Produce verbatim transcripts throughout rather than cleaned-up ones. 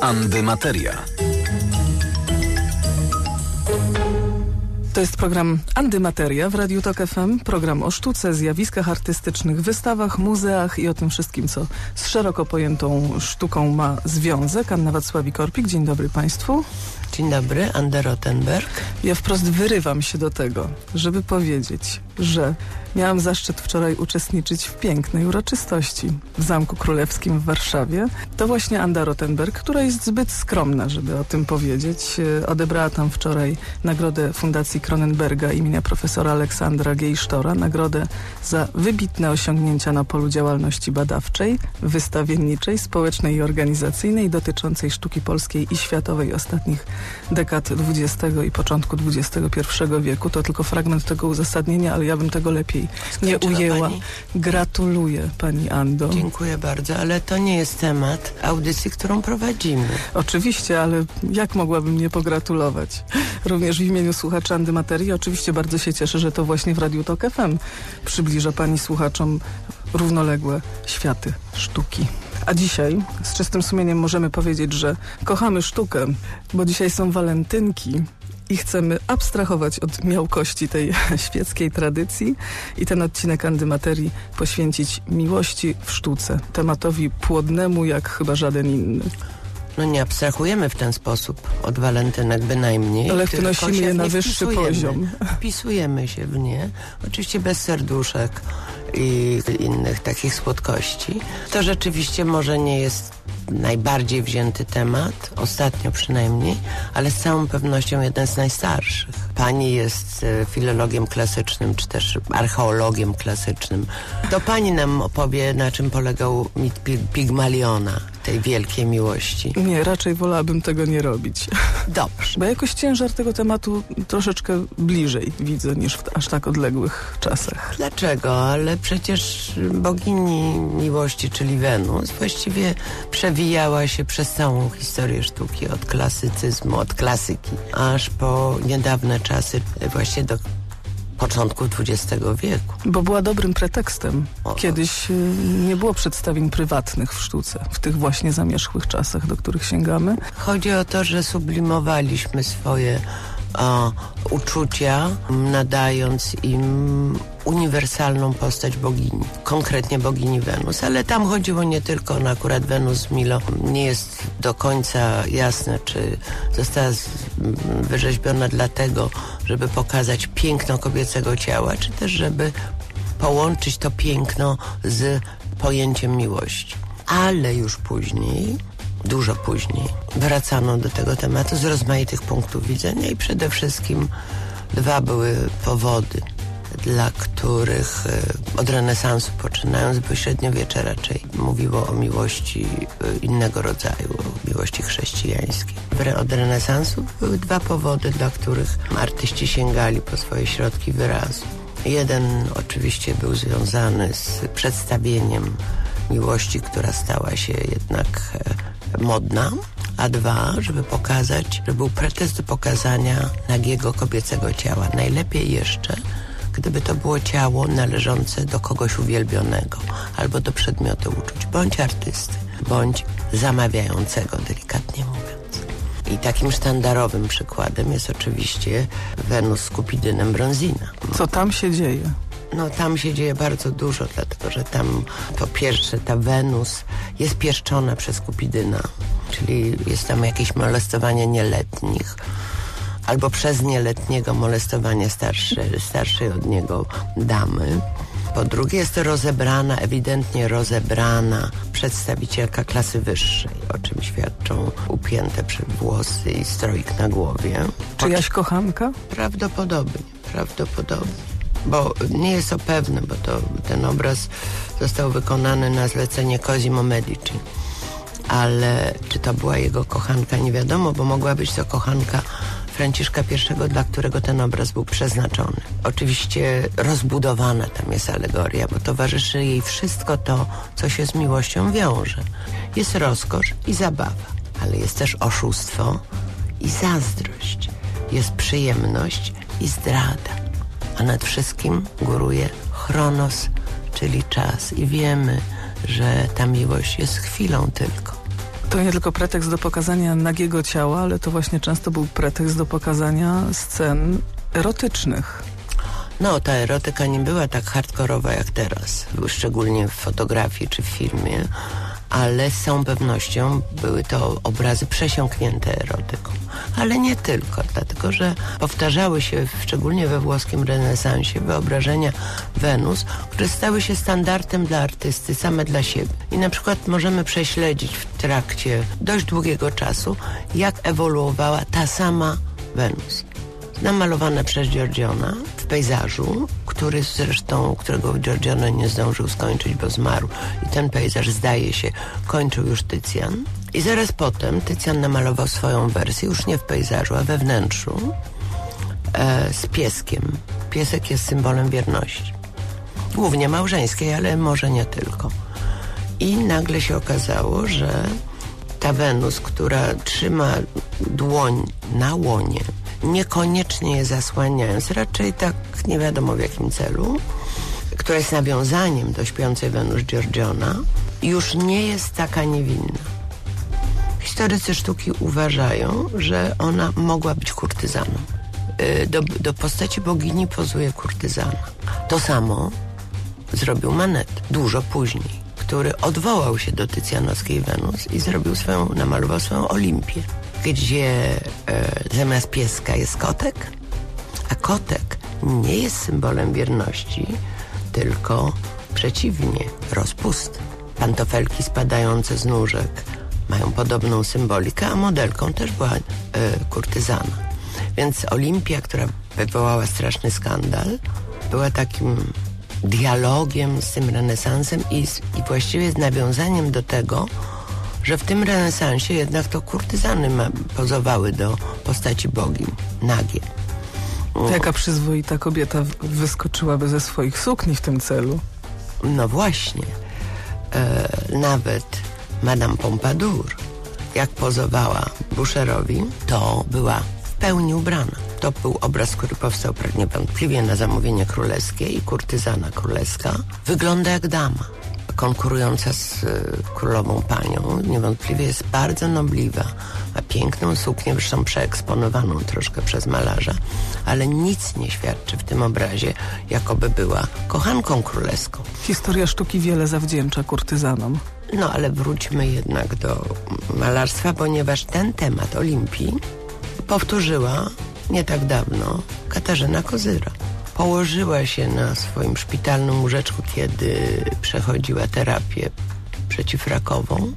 Andymateria. To jest program Andymateria w Radiu Tok F M. Program o sztuce, zjawiskach artystycznych, wystawach, muzeach i o tym wszystkim, co z szeroko pojętą sztuką ma związek. Anna Wacławik-Orpik, dzień dobry Państwu. Dzień dobry, Anda Rottenberg. Ja wprost wyrywam się do tego, żeby powiedzieć, że miałam zaszczyt wczoraj uczestniczyć w pięknej uroczystości w Zamku Królewskim w Warszawie. To właśnie Anda Rottenberg, która jest zbyt skromna, żeby o tym powiedzieć. Odebrała tam wczoraj nagrodę Fundacji Cronenberga imienia profesora Aleksandra Geisztora, nagrodę za wybitne osiągnięcia na polu działalności badawczej, wystawienniczej, społecznej i organizacyjnej dotyczącej sztuki polskiej i światowej ostatnich dekad dwudziestego i początku dwudziestego pierwszego wieku. To tylko fragment tego uzasadnienia, ale ja bym tego lepiej nie ujęła. Pani? Gratuluję Pani Ando. Dziękuję bardzo, ale to nie jest temat audycji, którą prowadzimy. Oczywiście, ale jak mogłabym nie pogratulować? Również w imieniu słuchaczy Andymaterii oczywiście bardzo się cieszę, że to właśnie w Radiu Tok F M przybliża Pani słuchaczom równoległe światy sztuki. A dzisiaj z czystym sumieniem możemy powiedzieć, że kochamy sztukę, bo dzisiaj są walentynki i chcemy abstrahować od miałkości tej świeckiej tradycji i ten odcinek Andymaterii poświęcić miłości w sztuce, tematowi płodnemu jak chyba żaden inny. No nie abstrahujemy w ten sposób od walentynek bynajmniej. Ale wnosimy je na wyższy poziom. Wpisujemy się w nie, oczywiście bez serduszek i innych takich słodkości. To rzeczywiście może nie jest najbardziej wzięty temat, ostatnio przynajmniej, ale z całą pewnością jeden z najstarszych. Pani jest filologiem klasycznym, czy też archeologiem klasycznym. To pani nam opowie, na czym polegał mit Pigmaliona, tej wielkiej miłości. Nie, raczej wolałabym tego nie robić. Dobrze. Bo jakoś ciężar tego tematu troszeczkę bliżej widzę niż w aż tak odległych czasach. Dlaczego? Ale przecież bogini miłości, czyli Wenus, właściwie przewijała się przez całą historię sztuki, od klasycyzmu, od klasyki, aż po niedawne czasy, właśnie do początku dwudziestego wieku. Bo była dobrym pretekstem. O. Kiedyś y, nie było przedstawień prywatnych w sztuce, w tych właśnie zamierzchłych czasach, do których sięgamy. Chodzi o to, że sublimowaliśmy swoje o, uczucia, nadając im uniwersalną postać bogini, konkretnie bogini Wenus, ale tam chodziło nie tylko na akurat Wenus z Milo. Nie jest do końca jasne, czy została z, wyrzeźbiona dlatego, żeby pokazać piękno kobiecego ciała, czy też żeby połączyć to piękno z pojęciem miłości. Ale już później, dużo później, wracano do tego tematu z rozmaitych punktów widzenia i przede wszystkim dwa były powody, dla których od renesansu poczynając, bo średniowiecze raczej mówiło o miłości innego rodzaju, o miłości chrześcijańskiej. Od renesansu były dwa powody, dla których artyści sięgali po swoje środki wyrazu. Jeden oczywiście był związany z przedstawieniem miłości, która stała się jednak modna, a dwa, żeby pokazać, że był pretekst do pokazania nagiego kobiecego ciała. Najlepiej jeszcze, gdyby to było ciało należące do kogoś uwielbionego albo do przedmiotu uczuć, bądź artysty, bądź zamawiającego, delikatnie mówiąc. I takim sztandarowym przykładem jest oczywiście Wenus z Kupidynem Bronzina. Co tam się dzieje? No tam się dzieje bardzo dużo, dlatego że tam po pierwsze ta Wenus jest pieszczona przez Kupidyna, czyli jest tam jakieś molestowanie nieletnich, albo przez nieletniego molestowanie starszej, starszej od niego damy. Po drugie jest to rozebrana, ewidentnie rozebrana przedstawicielka klasy wyższej, o czym świadczą upięte włosy i stroik na głowie. Czyjaś kochanka? Prawdopodobnie, prawdopodobnie. Bo nie jest to pewne, bo to, ten obraz został wykonany na zlecenie Cosimo Medici. Ale czy to była jego kochanka, nie wiadomo, bo mogła być to kochanka Franciszka I, dla którego ten obraz był przeznaczony. Oczywiście rozbudowana tam jest alegoria, bo towarzyszy jej wszystko to, co się z miłością wiąże. Jest rozkosz i zabawa, ale jest też oszustwo i zazdrość. Jest przyjemność i zdrada. A nad wszystkim góruje chronos, czyli czas. I wiemy, że ta miłość jest chwilą tylko. To nie tylko pretekst do pokazania nagiego ciała, ale to właśnie często był pretekst do pokazania scen erotycznych. No, ta erotyka nie była tak hardkorowa jak teraz, szczególnie w fotografii czy w filmie, ale z całą pewnością były to obrazy przesiąknięte erotyką. Ale nie tylko, dlatego że powtarzały się, szczególnie we włoskim renesansie, wyobrażenia Wenus, które stały się standardem dla artysty, same dla siebie. I na przykład możemy prześledzić w trakcie dość długiego czasu, jak ewoluowała ta sama Wenus. Namalowana przez Giorgiona w pejzażu, który zresztą, którego Giorgione nie zdążył skończyć, bo zmarł. I ten pejzaż, zdaje się, kończył już Tycjan. I zaraz potem Tycjan namalował swoją wersję, już nie w pejzażu, a we wnętrzu, e, z pieskiem. Piesek jest symbolem wierności. Głównie małżeńskiej, ale może nie tylko. I nagle się okazało, że ta Wenus, która trzyma dłoń na łonie, niekoniecznie je zasłaniając, raczej tak nie wiadomo w jakim celu, która jest nawiązaniem do śpiącej Wenus Giorgiona, już nie jest taka niewinna. Historycy sztuki uważają, że ona mogła być kurtyzaną. Do, do postaci bogini pozuje kurtyzana. To samo zrobił Manet dużo później, który odwołał się do tycjanowskiej Wenus i zrobił swoją, namalował swoją Olimpię, gdzie e, zamiast pieska jest kotek, a kotek nie jest symbolem wierności, tylko przeciwnie, rozpusty. Pantofelki spadające z nóżek mają podobną symbolikę, a modelką też była e, kurtyzana. Więc Olimpia, która wywołała straszny skandal, była takim dialogiem z tym renesansem i, z, i właściwie z nawiązaniem do tego, że w tym renesansie jednak to kurtyzany ma, pozowały do postaci bogiń, nagie. To jaka przyzwoita kobieta wyskoczyłaby ze swoich sukni w tym celu? No właśnie. E, nawet Madame Pompadour, jak pozowała Boucherowi, to była w pełni ubrana. To był obraz, który powstał niewątpliwie na zamówienie królewskie i kurtyzana królewska wygląda jak dama, konkurująca z y, królową panią. Niewątpliwie jest bardzo nobliwa, ma piękną suknię, zresztą przeeksponowaną troszkę przez malarza, ale nic nie świadczy w tym obrazie, jakoby była kochanką królewską. Historia sztuki wiele zawdzięcza kurtyzanom. No ale wróćmy jednak do malarstwa, ponieważ ten temat Olimpii powtórzyła nie tak dawno Katarzyna Kozyra. Położyła się na swoim szpitalnym łóżeczku, kiedy przechodziła terapię przeciwrakową.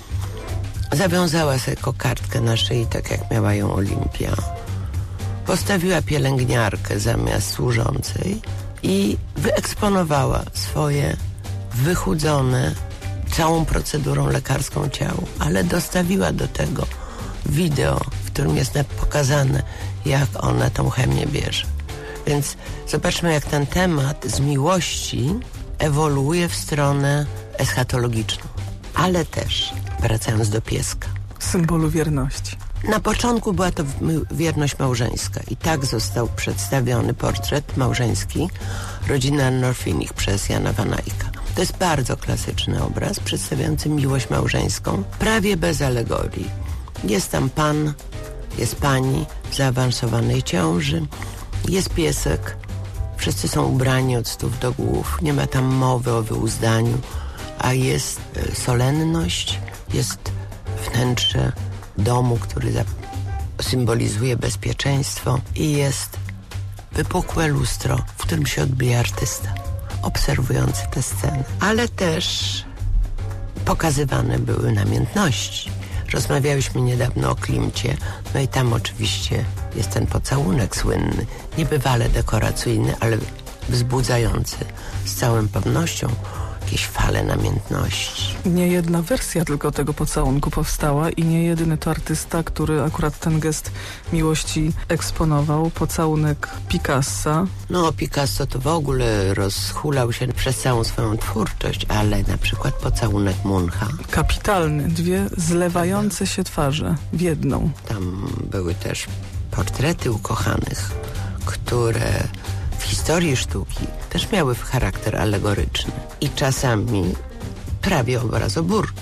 Zawiązała sobie kokardkę na szyi, tak jak miała ją Olimpia. Postawiła pielęgniarkę zamiast służącej i wyeksponowała swoje wychudzone całą procedurą lekarską ciało, ale dostawiła do tego wideo, w którym jest pokazane, jak ona tą chemię bierze. Więc zobaczmy, jak ten temat z miłości ewoluuje w stronę eschatologiczną. Ale też, wracając do pieska, symbolu wierności. Na początku była to wierność małżeńska i tak został przedstawiony portret małżeński rodziny Arnolfinich przez Jana van Eycka. To jest bardzo klasyczny obraz przedstawiający miłość małżeńską, prawie bez alegorii. Jest tam pan, jest pani w zaawansowanej ciąży, jest piesek, wszyscy są ubrani od stóp do głów, nie ma tam mowy o wyuzdaniu, a jest solenność, jest wnętrze domu, który symbolizuje bezpieczeństwo i jest wypukłe lustro, w którym się odbija artysta obserwujący tę scenę. Ale też pokazywane były namiętności. Rozmawialiśmy niedawno o Klimcie, no i tam oczywiście jest ten pocałunek słynny, niebywale dekoracyjny, ale wzbudzający z całą pewnością jakieś fale namiętności. Nie jedna wersja tylko tego pocałunku powstała i nie jedyny to artysta, który akurat ten gest miłości eksponował. Pocałunek Picassa. No, Picasso to w ogóle rozhulał się przez całą swoją twórczość, ale na przykład pocałunek Muncha. Kapitalny. Dwie zlewające się twarze w jedną. Tam były też portrety ukochanych, które w historii sztuki też miały charakter alegoryczny i czasami prawie obrazoburczy.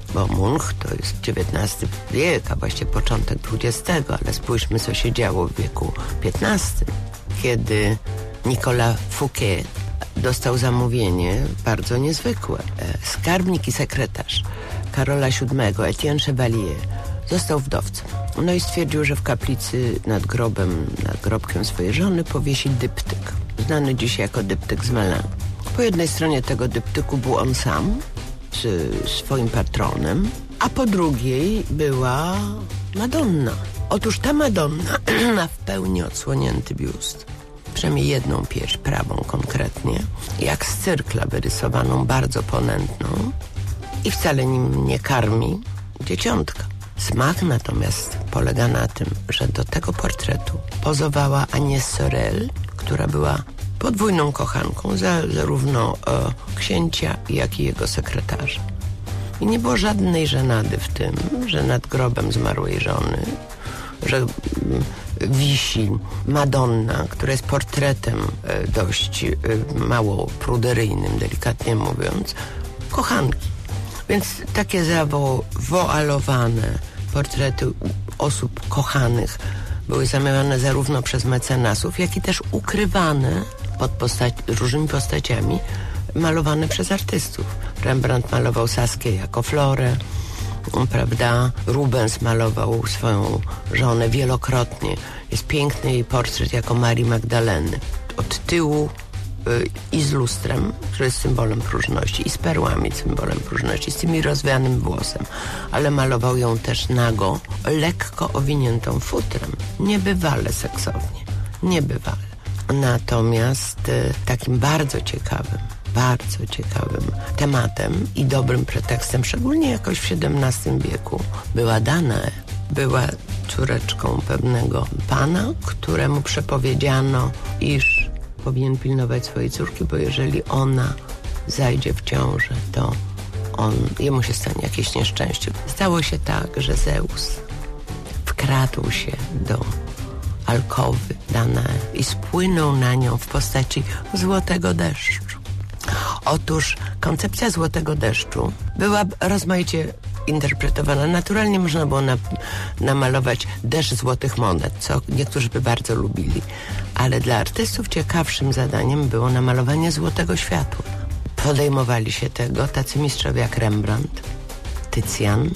bo Munch to jest dziewiętnasty wiek, a właściwie początek dwudziestego, ale spójrzmy, co się działo w wieku piętnastym, kiedy Nicolas Fouquet dostał zamówienie bardzo niezwykłe. Skarbnik i sekretarz Karola siódmego, Etienne Chevalier, został wdowcem. No i stwierdził, że w kaplicy nad grobem, nad grobkiem swojej żony powiesi dyptyk, znany dzisiaj jako dyptyk z Melun. Po jednej stronie tego dyptyku był on sam, z swoim patronem, a po drugiej była Madonna. Otóż ta Madonna ma w pełni odsłonięty biust, przynajmniej jedną pierś, prawą konkretnie, jak z cyrkla wyrysowaną, bardzo ponętną i wcale nim nie karmi dzieciątka. Smak natomiast polega na tym, że do tego portretu pozowała Agnès Sorel, która była podwójną kochanką za, zarówno e, księcia, jak i jego sekretarza. I nie było żadnej żenady w tym, że nad grobem zmarłej żony, że mm, wisi Madonna, która jest portretem e, dość e, mało pruderyjnym, delikatnie mówiąc, kochanki. Więc takie zawoalowane portrety osób kochanych były zamawiane zarówno przez mecenasów, jak i też ukrywane pod postać, różnymi postaciami, malowane przez artystów. Rembrandt malował Saskię jako Florę, prawda? Rubens malował swoją żonę wielokrotnie. Jest piękny jej portret jako Marii Magdaleny. Od tyłu y, i z lustrem, który jest symbolem próżności, i z perłami, symbolem próżności, z tymi rozwianym włosem. Ale malował ją też nago, lekko owiniętą futrem. Niebywale seksownie. Niebywale. Natomiast y, takim bardzo ciekawym, bardzo ciekawym tematem i dobrym pretekstem, szczególnie jakoś w siedemnastym wieku, była Danae. Była córeczką pewnego pana, któremu przepowiedziano, iż powinien pilnować swojej córki, bo jeżeli ona zajdzie w ciążę, to on, jemu się stanie jakieś nieszczęście. Stało się tak, że Zeus wkradł się do alkowy Danae i spłynął na nią w postaci złotego deszczu. Otóż koncepcja złotego deszczu była rozmaicie interpretowana. Naturalnie można było na, namalować deszcz złotych monet, co niektórzy by bardzo lubili. Ale dla artystów ciekawszym zadaniem było namalowanie złotego światła. Podejmowali się tego tacy mistrzowie jak Rembrandt, Tycjan,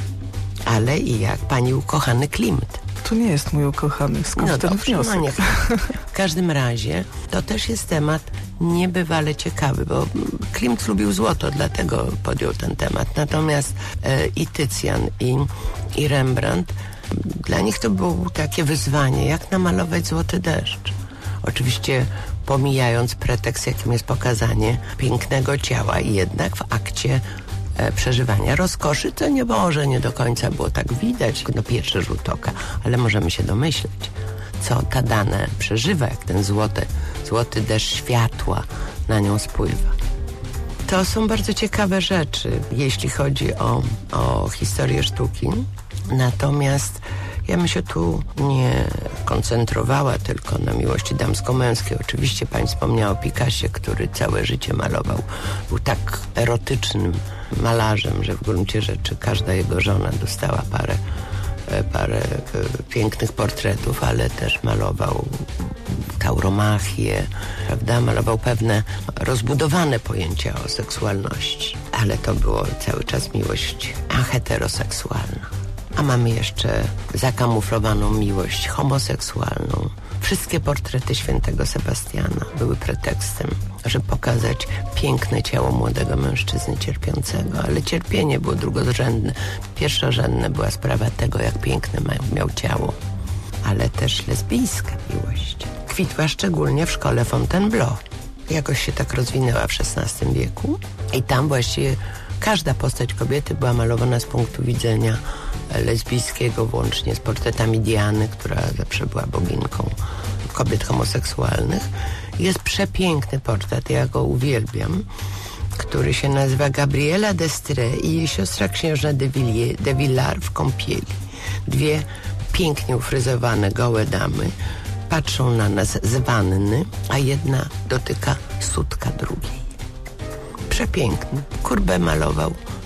ale i jak pani ukochany Klimt. To nie jest mój ukochany, skąd no ten dobrze, wniosek? No nie. W każdym razie to też jest temat niebywale ciekawy, bo Klimt lubił złoto, dlatego podjął ten temat. Natomiast e, i Tycjan, i, i Rembrandt, dla nich to było takie wyzwanie, jak namalować złoty deszcz. Oczywiście pomijając pretekst, jakim jest pokazanie pięknego ciała, i jednak w akcie e, przeżywania rozkoszy, to nie może nie do końca było tak widać na pierwszy rzut oka, ale możemy się domyśleć, co ta Danae przeżywa, jak ten złoty, złoty deszcz światła na nią spływa. To są bardzo ciekawe rzeczy, jeśli chodzi o, o historię sztuki. Natomiast ja bym się tu nie koncentrowała tylko na miłości damsko-męskiej. Oczywiście pani wspomniała o Picassie, który całe życie malował. Był tak erotycznym malarzem, że w gruncie rzeczy każda jego żona dostała parę parę e, pięknych portretów, ale też malował tauromachię, prawda? Malował pewne rozbudowane pojęcia o seksualności, ale to było cały czas miłość heteroseksualna. A mamy jeszcze zakamuflowaną miłość homoseksualną. Wszystkie portrety świętego Sebastiana były pretekstem, żeby pokazać piękne ciało młodego mężczyzny cierpiącego, ale cierpienie było drugorzędne. Pierwszorzędne była sprawa tego, jak piękne miał ciało, ale też lesbijska miłość kwitła szczególnie w szkole Fontainebleau. Jakoś się tak rozwinęła w szesnastym wieku i tam właściwie każda postać kobiety była malowana z punktu widzenia lesbijskiego, włącznie z portretami Diany, która zawsze była boginką kobiet homoseksualnych. Jest przepiękny portret, ja go uwielbiam, który się nazywa Gabriela d'Estrées i jej siostra księżna de, Villiers, de Villars w kąpieli. Dwie pięknie ufryzowane, gołe damy patrzą na nas z wanny, a jedna dotyka sutka drugiej. Przepiękny. Courbet malował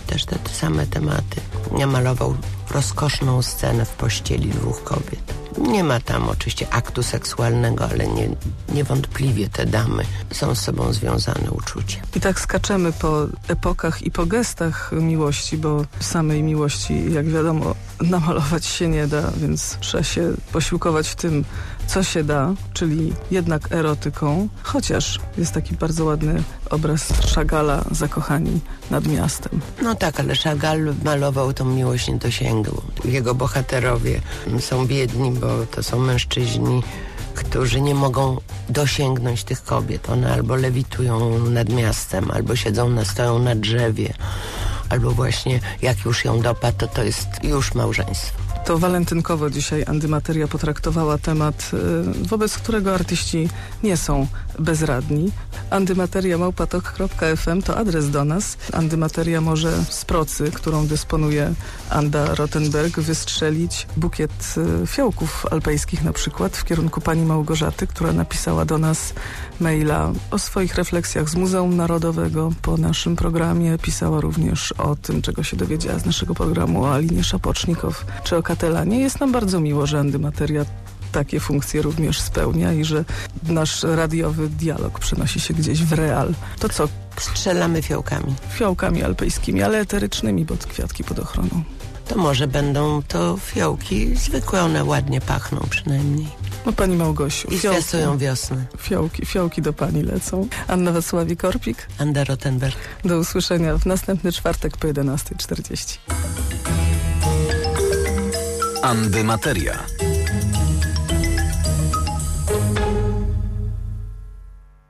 też te, te same tematy. Namalował rozkoszną scenę w pościeli dwóch kobiet. Nie ma tam oczywiście aktu seksualnego, ale nie, niewątpliwie te damy są z sobą związane uczuciem. I tak skaczemy po epokach i po gestach miłości, bo samej miłości, jak wiadomo, namalować się nie da, więc trzeba się posiłkować w tym, co się da, czyli jednak erotyką, chociaż jest taki bardzo ładny obraz Chagalla, Zakochani nad miastem. No tak, ale Chagall malował tą miłość niedosięgłą. Jego bohaterowie są biedni, bo to są mężczyźni, którzy nie mogą dosięgnąć tych kobiet. One albo lewitują nad miastem, albo siedzą na, stoją na drzewie, albo właśnie jak już ją dopadł, to to jest już małżeństwo. To walentynkowo dzisiaj Andymateria potraktowała temat, wobec którego artyści nie są bezradni. andymateria małpa tok kropka ef em to adres do nas. Andymateria może z procy, którą dysponuje Anda Rothenberg, wystrzelić bukiet fiołków alpejskich na przykład w kierunku pani Małgorzaty, która napisała do nas maila o swoich refleksjach z Muzeum Narodowego po naszym programie. Pisała również o tym, czego się dowiedziała z naszego programu, o Alinie Szapocznikow czy o Katelanie. Jest nam bardzo miło, że Andymateria takie funkcje również spełnia i że nasz radiowy dialog przenosi się gdzieś w real. To co? Strzelamy fiołkami. Fiołkami alpejskimi, ale eterycznymi, bo kwiatki pod ochroną. To może będą to fiołki zwykłe, one ładnie pachną przynajmniej. No pani Małgosiu. I zwiastują wiosnę. Fiołki, fiołki do pani lecą. Anna Wacławik-Korpik. Anda Rothenberg. Do usłyszenia w następny czwartek po jedenastej czterdzieści. Andymateria.